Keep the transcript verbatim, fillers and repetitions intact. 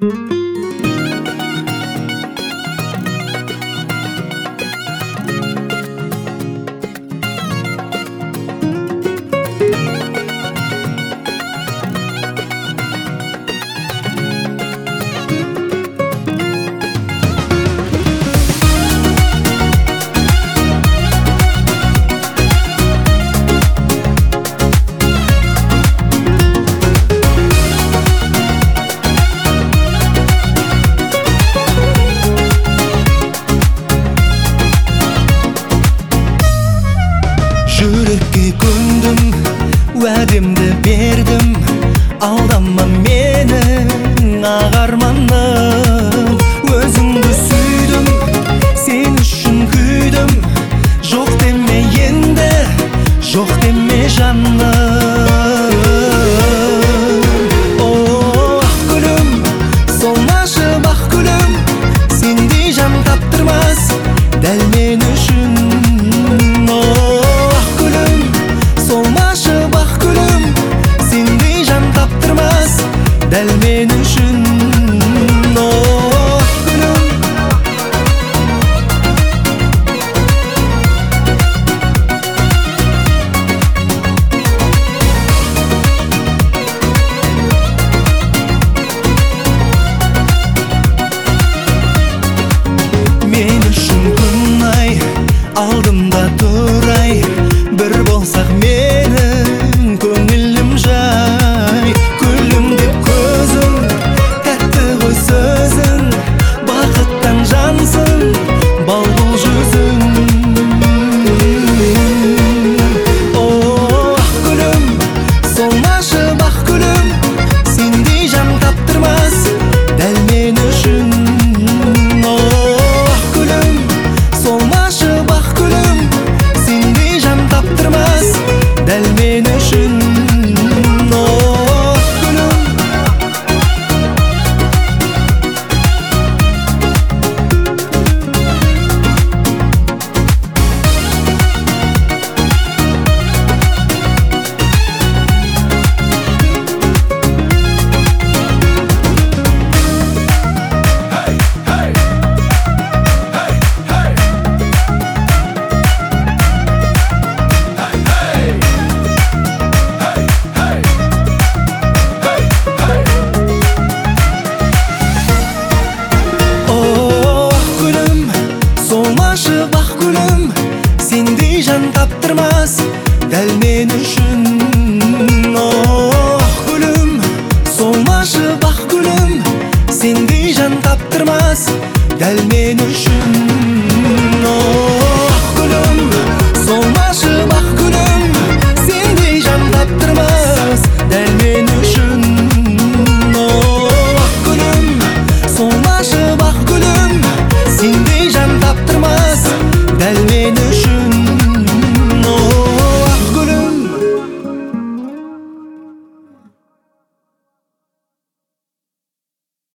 Жүрекке көндім, уәдемді бердім, алдама менің ақ арманым. Өзіңді сүйдім, сен үшін күйдім, жоқ деме енді, жоқ деме жаным. О, ақ гүлім, солмашы бақ гүлім, сендей жан таптырмас дәл мен үшін. Дәл мен үшін, ақ гүлім. Мен үшін күн ай, алдымда тұр ай, бір болсақ менің көңілім жай. Күлім деп көзің, тәтті ғой сөзің, бақыттан жансың, бал бұл жүзің. О, ақ гүлім, солмашы бақ гүлім, сендей жан таптырмас дәл мен үшін. О, ақ гүлім, солмашы бақ гүлім, сендей жан таптырмас дәл мен үшін. Солмашы бақ гүлім, сендей жан таптырмас дәл мен үшін. Ақ гүлім, солмашы бақ гүлім, сендей жан таптырмас дәл мен үшін.